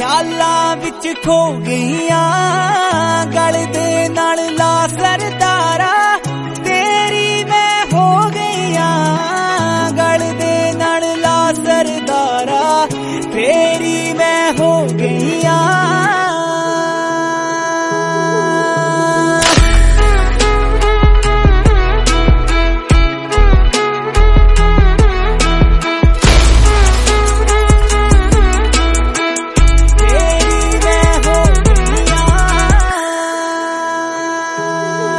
ख्यालां विच खो गईयां गल दे नाल ला सर